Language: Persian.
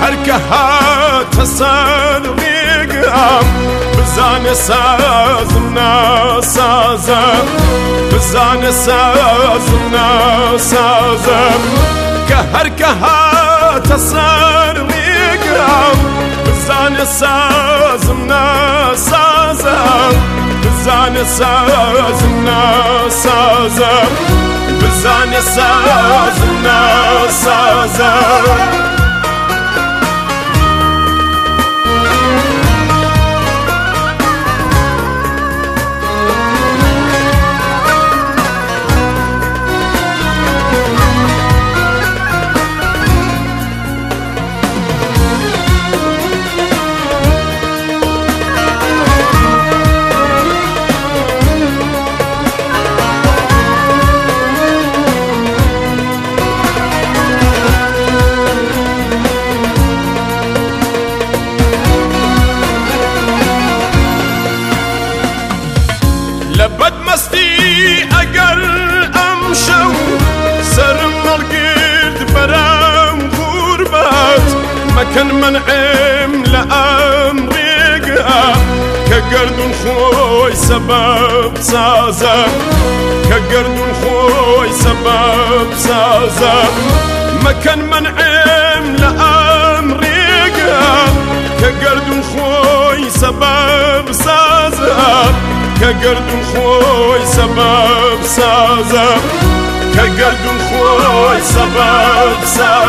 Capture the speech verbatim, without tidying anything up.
هر که هات سر ریگم بزن سازم نسازم بزن سازم نسازم که هر که هات سر ریگم بزن سازم نسازم بزن سازم نسازم بزن سازم نسازم لبد مستی اگر امشو سرم الگرد برم غربت مکن منعم لأمریکا که گردون خوی سبب سازم که گردون خوی سبب سازم مکن منعم لأمریکا که گردون خوی سبب سازم که گردون خوی سبب سازم که گردون خوی سبب سازم